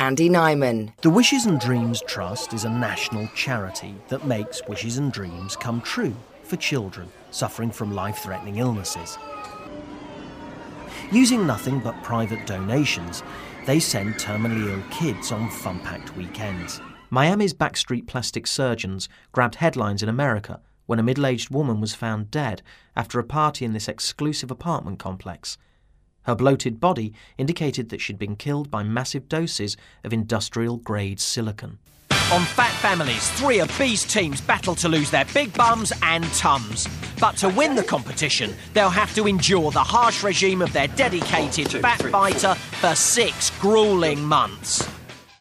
Andy Nyman. The Wishes and Dreams Trust is a national charity that makes wishes and dreams come true for children suffering from life-threatening illnesses. Using nothing but private donations, they send terminally ill kids on fun-packed weekends. Miami's backstreet plastic surgeons grabbed headlines in America when a middle-aged woman was found dead after a party in this exclusive apartment complex. Her bloated body indicated that she'd been killed by massive doses of industrial-grade silicone. On Fat Families, 3 obese teams battle to lose their big bums and tums. But to win the competition, they'll have to endure the harsh regime of their dedicated fat fighter for 6 gruelling months.